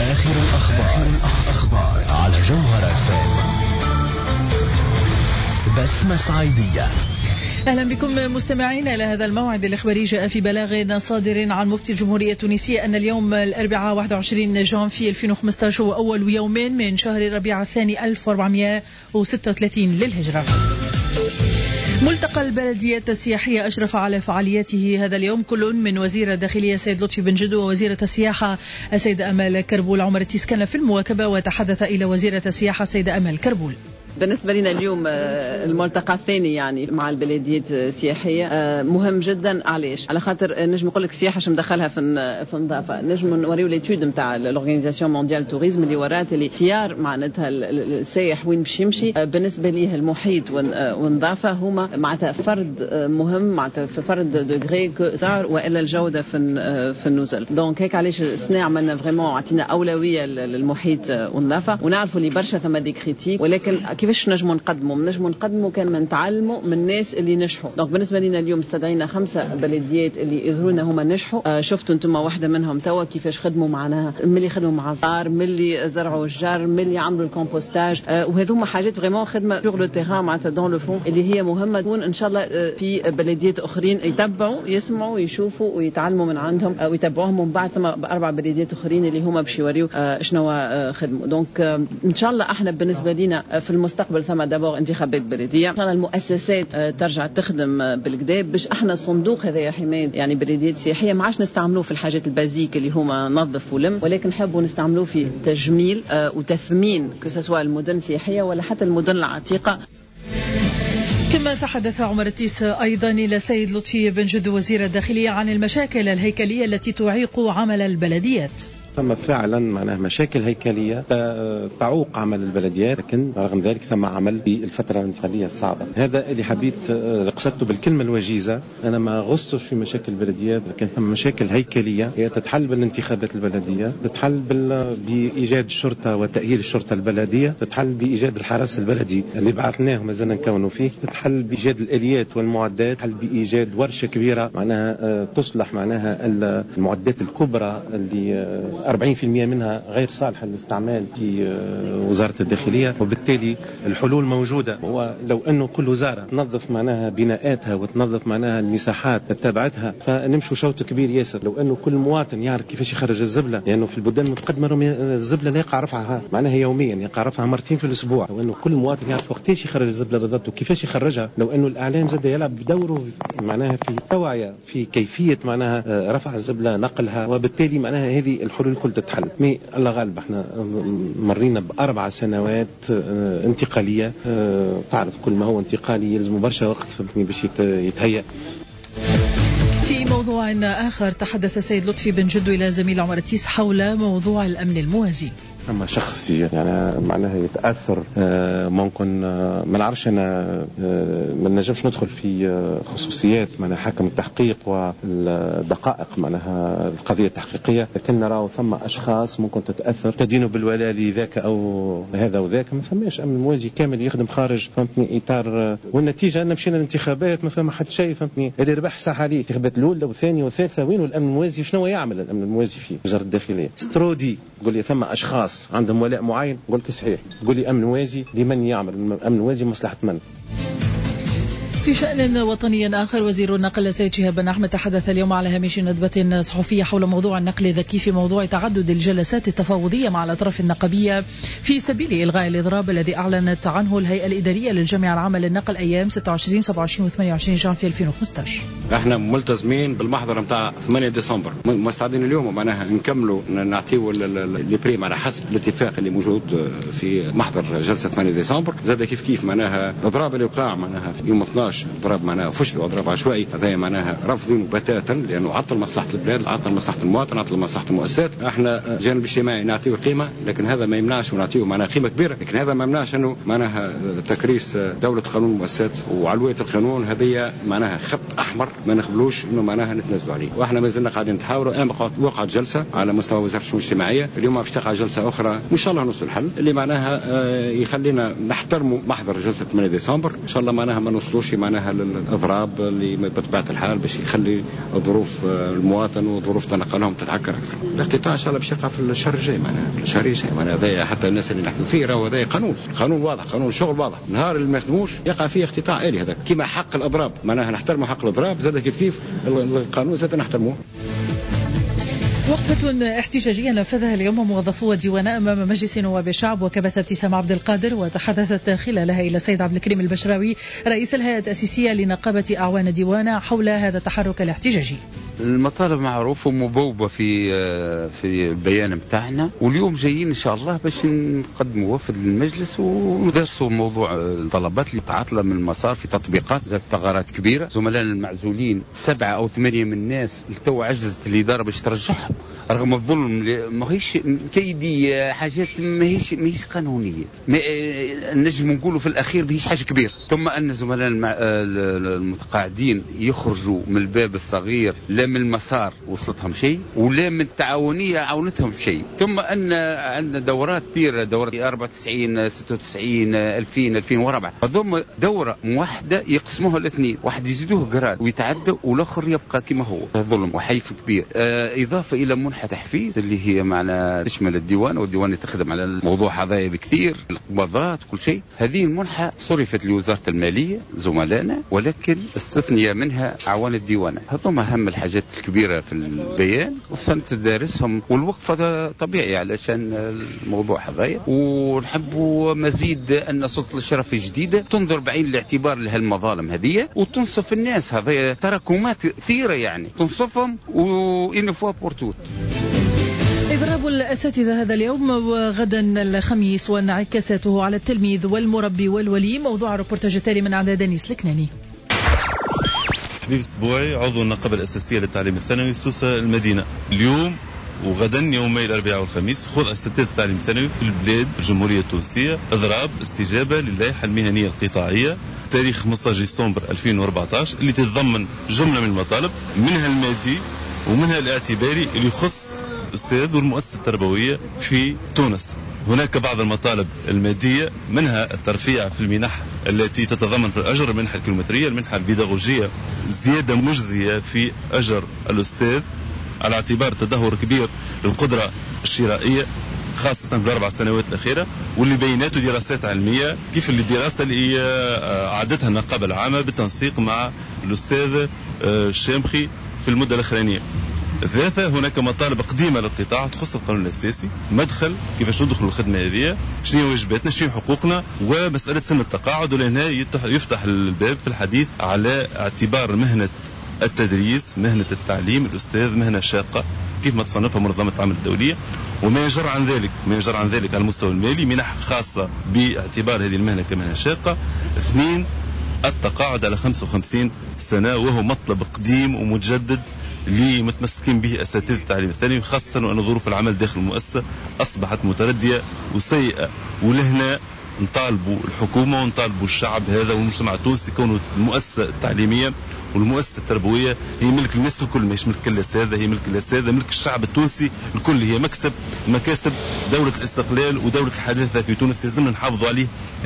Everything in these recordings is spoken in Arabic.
آخر الأخبار على جوهر FM. بسمة صعيدية. أهلا بكم مستمعين إلى هذا الموعد الإخباري. جاء في بلاغ صادر عن مفتي الجمهورية التونسية أن اليوم الأربعاء 21 جانفي 2015 هو أول يوم من شهر ربيع الثاني 1436 للهجرة. ملتقى البلديات السياحية أشرف على فعالياته هذا اليوم كل من وزير الداخلية سيد لطفي بن جدو ووزيرة السياحة السيدة أمال كربول. عمر التيس كان في المواكبة وتحدث إلى وزيرة السياحة السيدة أمال كربول. بالنسبة لنا اليوم الملتقى الثاني يعني مع البلديات السياحية مهم جدا. علاش؟ على خاطر نجم نقول لك السياحة شو مدخلها في النظافة. نجم نوريو ليتود نتاع لورغانيزاسيون مونديال توريزم اللي ورات اللي اختيار معناتها السائح وين باش يمشي بالنسبة ليه المحيط والنظافة هما معناتها فرد مهم، معناتها فرد دوغري صار والا الجودة في النزل. دونك هيك علاش السنة عملنا فريمون عطينا أولوية للمحيط والنظافة، ونعرفوا اللي برشا ثم دي كريتيك، ولكن كيفاش نجموا نقدموا كان من نتعلموا من الناس اللي نجحوا. دونك بالنسبه لنا اليوم استدعينا 5 بلديات اللي يظهرونا هما نجحوا. شفتوا انتم واحده منهم توا كيفاش خدموا معناها، ملي خدموا مع الزار، ملي زرعوا الجار، ملي عملوا الكومبوستاج، وهذوما حاجات فريمون خدمه سور لو تيران معناتها دون لو فون اللي هي مهمه تكون ان شاء الله في بلديات اخرين يتبعوا يسمعوا يشوفوا ويتعلموا من عندهم ويتبعوهم. ومن بعد ثم 4 بلديات اخرين اللي هما باش يوريو شنو خدموا. دونك ان شاء الله احنا بالنسبه لنا في المستقبل ثم دابور انتخابات بلديه، ان شاء الله المؤسسات ترجع تخدم بالكدا باش احنا الصندوق هذا حمايه يعني بلديات سياحيه ما عادش نستعملوه في الحاجات البازيك اللي هما نظف ولم، ولكن نحبوا نستعملوه في تجميل وتثمين كسوا المدن السياحيه ولا حتى المدن العتيقه. كما تحدث عمر التيس أيضا إلى سيد لطفي بن جدو وزير الداخلية عن المشاكل الهيكلية التي تعيق عمل البلديات. ثم فعلا معناها مشاكل هيكلية تعوق عمل البلديات، لكن رغم ذلك ثم عمل في الفترة الانتقالية الصعبة. هذا اللي حبيت قصدته بالكلمة الوجيزة. أنا ما غصتش في مشاكل البلديات، لكن ثم مشاكل هيكلية هي تتحل بالانتخابات البلدية، تتحل بإيجاد الشرطة وتأهيل الشرطة البلدية، تتحل بإيجاد الحرس البلدي اللي بعثناه ما زلنا نكونوا فيه، تتحل بإيجاد الآليات والمعدات، تتحل بإيجاد ورشة كبيرة معناها تصلح معناها المعدات الكبرى اللي 40% منها غير صالحة للاستعمال في وزارة الداخلية، وبالتالي الحلول موجودة. ولو أنه كل وزارة تنظف معناها بناءاتها وتنظف معناها المساحات تتبعتها فنمشوا شوط كبير ياسر. لو أنه كل مواطن يعرف كيفاش يخرج الزبلة، لأنه في البلدان المتقدمة الزبلة لا يقع رفعها معناها يوميا، يقع رفعها مرتين في الأسبوع. لو أنه كل مواطن يعرف وقتاش يخرج الزبلة بالضبط وكيفاش يخرجها، لو أنه الإعلام زاد يلعب بدوره معناها في توعية في كيفية معناها رفع الزبلة نقلها، وبالتالي معناها هذه الحلول الكل تتحل. مي الله غالب احنا مرينا ب4 سنوات انتقالية. تعرف كل ما هو انتقالي يلزم برشا وقت باش يتهيأ. في موضوع آخر تحدث سيد لطفي بن جدو إلى زميل عمر التيس حول موضوع الأمن الموازي. أما شخصي يعني معناها يتأثر ممكن ما نعرفش أنا ما نجمش ندخل في خصوصيات معناها حكم التحقيق والدقائق معناها القضية التحقيقية، لكن نرى ثم أشخاص ممكن تتأثر تدين بالولاء لذاك أو هذا وذاك. ما فماش أمن موازي كامل يخدم خارج فهمتني إطار، والنتيجة أن مشينا الانتخابات ما فهم حد شيء فهمتني. اللي ربح صح عليه الانتخابات الأولى والثانية والثالثة، وين الأمن الموازي وشنو يعمل الأمن الموازي في وزارة الداخلية؟ سترودي قول لي ثم أشخاص عندهم ولاء معين، قول لك صحيح، قول لي أمن موازي لمن يعمل أمن موازي مصلحة من؟ في شأن وطني آخر، وزير النقل سيد شهاب بن أحمد تحدث اليوم على هامش ندبة صحفية حول موضوع النقل الذكي في موضوع تعدد الجلسات التفاوضية مع الأطراف النقبية في سبيل إلغاء الإضراب الذي أعلنت عنه الهيئة الإدارية للجامعة العامة للنقل أيام 26 27 و 28 جانفي 2015. احنا ملتزمين بالمحضر نتاع 8 ديسمبر، مستعدين اليوم معناها نكملوا نعطيوا البريم على حسب الاتفاق اللي موجود في محضر جلسة 8 ديسمبر. زاد كيف معناها الإضراب اللي وقع معناها في يوم 12 ضرب معناها فشل وضرب عشوائي، هذا معناها رفض بتاتا، لانه عطل مصلحه البلاد، عطل مصلحه المواطن، عطل مصلحه المؤسسات. احنا الجانب الاجتماعي نعطيه قيمه، لكن هذا ما يمنعش ونعطيه معناها قيمه كبيره، لكن هذا ما يمنعش انه معناها تكريس دوله قانون المؤسسات وعلويه القانون. هذه معناها خط احمر ما نقبلوش انه معناها نتنازلوا عليه. واحنا ما زلنا قاعدين نتحاوروا. وقعت جلسه على مستوى وزاره الشؤون الاجتماعيه، اليوم باش تقع جلسه اخرى ان شاء الله نوصل الحل اللي معناها يخلينا نحترموا محضر جلسه 8 ديسمبر. ان شاء الله معناها ما نوصلوش معناها الاضراب اللي بطبيعه الحال باش يخلي ظروف المواطن وظروف تنقلهم تتعكر اكثر. الاقتطاع ان شاء الله باش يقع في الشهر الجاي، معناها الشهر الجاي، معناها هذا حتى الناس اللي نحكوا فيه راهو هذا قانون واضح، قانون الشغل واضح. نهار اللي ما يخدموش يقع فيه اقتطاع آلي، هذا كما حق الاضراب، معناها نحترموا حق الاضراب زاد كيف القانون زاد نحترموه. وقفة احتجاجية نفذها اليوم موظفو الديوان أمام مجلس نواب الشعب، وكبت ابتسام عبد القادر وتحدثت خلالها إلى السيد عبد الكريم البشراوي رئيس الهيئة التأسيسية لنقابة أعوان الديوان حول هذا التحرك الاحتجاجي. المطالب معروفة ومبوبة في البيان متاعنا، واليوم جايين إن شاء الله باش نقدموا وفد للمجلس وندرسوا موضوع الطلبات اللي تعطلة من المسار في تطبيقات ذات ثغرات كبيرة. زملائنا المعزولين 7 أو 8 من الناس التو عجزت الإدارة باش ترجعهم رغم الظلم. ما هيش كيدي حاجات ما هيش قانونية، نجم نقولوا في الأخير بهيش حاجة كبيرة. ثم أن زملائنا المتقاعدين يخرجوا من الباب الصغير، لا من المسار وصلتهم شيء ولا من التعاونية عاونتهم شيء. ثم أن عندنا دورات كثيرة، دورات 94 96 2000 2004 هذوم دورة موحدة يقسموها الاثنين، واحد يزيدوه قراد ويتعدى والاخر يبقى كما هو. ظلم وحيف كبير. إضافة إلى منحة تحفيز اللي هي معنا تشمل الديوان، والديوان يتخدم على الموضوع هذا بكثير، القبضات كل شيء. هذه المنحة صرفت لوزارة المالية زملائنا، ولكن استثني منها أعوان الديوان. هذوم أهم الحاجات الكبيرة في البيان وسنتدارسهم، والوقفة طبيعي علشان الموضوع هذايا. ونحبوا مزيد أن سلطة الإشراف الجديدة تنظر بعين الاعتبار لهالمظالم هذه وتنصف الناس. هذا تراكمات كثيرة يعني تنصفهم وإنفوا بورتوت. إضراب الأساتذة هذا اليوم وغدا الخميس وانعكاساته على التلميذ والمربي والولي، موضوع الريبورتاج التالي من عند دانيس الكناني. حبيب السبوعي عضو النقابة الأساسية للتعليم الثانوي سوسة المدينة. اليوم وغدا يومي الأربعاء والخميس خذ أساتذة التعليم الثانوي في البلاد الجمهورية التونسية إضراب استجابة للائحة المهنية القطاعية تاريخ 15 ديسمبر 2014 اللي تتضمن جملة من المطالب، منها المادي ومنها الاعتباري اللي يخص الأستاذ والمؤسسة التربوية في تونس. هناك بعض المطالب المادية، منها الترفيع في المنح التي تتضمن في الأجر، المنحة الكيلومترية، المنحة البيداغوجية، زيادة مجزية في أجر الأستاذ على اعتبار تدهور كبير للقدرة الشرائية خاصة في ال4 سنوات الأخيرة، واللي بيناته دراسات علمية كيف الدراسة اللي أعدتها النقابة العامة بالتنسيق مع الأستاذ الشامخي في المدة الأخرانية. ثلاثة، هناك مطالب قديمة للقطاع تخص القانون الأساسي، مدخل كيفاش ندخل الخدمة هذه، شنو واجباتنا، شنو حقوقنا، ومسألة سن التقاعد. ولهنا يفتح الباب في الحديث على اعتبار مهنة التدريس، مهنة التعليم الأستاذ مهنة شاقة كيف ما تصنفها منظمة العمل الدولية، وما يجر عن ذلك على المستوى المالي منح خاصة باعتبار هذه المهنة كمهنة شاقة. 2، التقاعد على 55 سنة، وهو مطلب قديم ومتجدد اللي متمسكين به أساتذة التعليم الثانوي، خاصة وأن ظروف العمل داخل المؤسسة أصبحت متردية وسيئة. ولهنا نطالبوا الحكومة ونطالبوا الشعب هذا والمجتمع التونسي كونه المؤسسة التعليمية والمؤسسة التربوية هي ملك الناس الكل، مش ملك الأساتذة، هي ملك الأساتذة، ملك الشعب التونسي الكل، هي مكاسب دولة الاستقلال ودولة الحداثة في تونس. يلزمنا نحافظوا عليه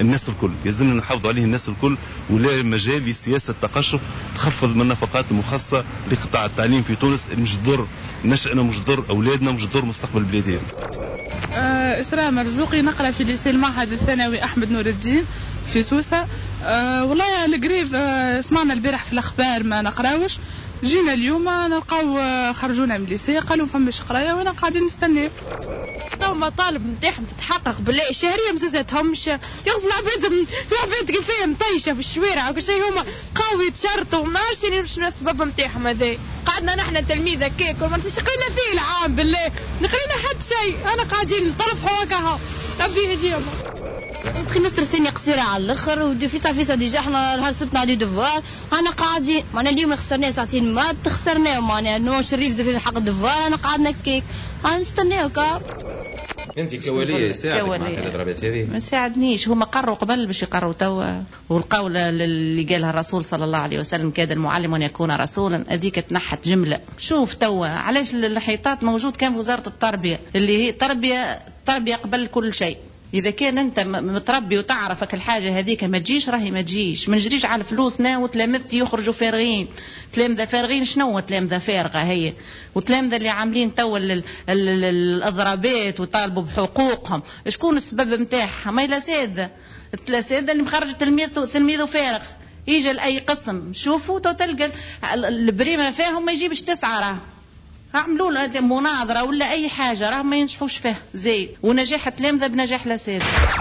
الناس الكل، ولا مجال لسياسة تقشف تخفض من النفقات المخصصة لقطاع التعليم في تونس اللي مش تضر نشأنا، مش تضر أولادنا، مش تضر مستقبل البلاد. إسراء مرزوقي، نقرأ في ليسي المعهد الثانوي أحمد نور الدين في سوسة. والله القريب سمعنا البارح في الأخبار ما نقراوش، جينا اليوم نلقاو خرجونا من الليسي قالوا فماش قرايه وانا قاعدين نستناو. تو مطالب نتاعهم تتحقق بالله، الشهريه مزازتهمش، يغزل العباد كيفاه مطيشه في الشوارع وكل شيء، هما قوي تشرطوا ما عرفش شنو السبب نتاعهم هذا. قعدنا نحن تلميذ هكاك وما تشقينا فيه العام بالله، نقرينا حتى شيء، انا قاعدين نطرفوا هكاها ربي يهديهم. تريمستر ثاني قصيرة على الاخر، وفيسا ديجا احنا نهار السبت نعدي دوفوار، انا قاعدين معنا اليوم خسرنا ساعتين مات خسرناه معنا نو شريف في حق الدوفوار، انا قاعدنا كيك نستناو كا. انت كوليه يساعدك مع الضربات هذه؟ ما ساعدنيش، هما قرروا قبل باش يقرروا توا، والقول اللي قالها الرسول صلى الله عليه وسلم كاد المعلم ان يكون رسولا، هذيك تنحت جمله. شوف توا علاش الحيطات موجود كان في وزاره التربيه اللي هي تربيه قبل كل شيء، اذا كان انت متربي وتعرفك الحاجه هذيك ما تجيش راهي ما تجيش. ما نجريش على فلوسنا وتلامذتي يخرجوا فارغين. تلامذه فارغين شنو تلامذه فارغه هي؟ وتلامذه اللي عاملين تو الاضرابات وطالبوا بحقوقهم شكون السبب نتاعها؟ ما الاساتذه اللي مخرج تلميذه فارغ يجي لاي قسم شوفوا تلقى البريمه فيهم ما يجيبش 9 راه عملوا له مناظره ولا اي حاجه راه ما ينجحوش فيه زي ونجاح التلامذه بنجاح الاساتذه.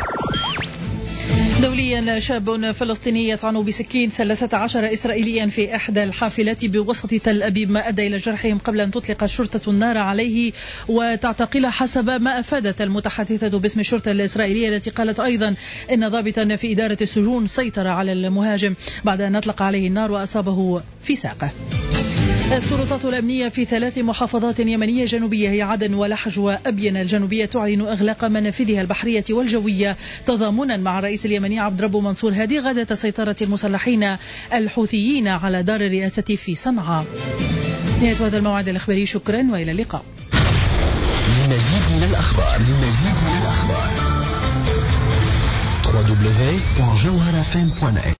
دوليا شاب فلسطيني يطعن بسكين 13 إسرائيليا في إحدى الحافلات بوسط تل أبيب ما أدى إلى جرحهم قبل أن تطلق الشرطة النار عليه وتعتقله حسب ما أفادت المتحدثة باسم الشرطة الإسرائيلية التي قالت أيضا إن ضابطا في إدارة السجون سيطر على المهاجم بعد أن أطلق عليه النار وأصابه في ساقه. السلطات الأمنية في 3 محافظات يمنية جنوبية هي عدن ولحج وأبين الجنوبية تعلن إغلاق منافذها البحرية والجوية تضامنا مع الرئيس اليمني عبد ربه منصور هادي غدا سيطرة المسلحين الحوثيين على دار الرئاسة في صنعاء. نهاية هذا الموعد الإخباري، شكرا وإلى اللقاء. لمزيد من الأخبار www.jawharafm.net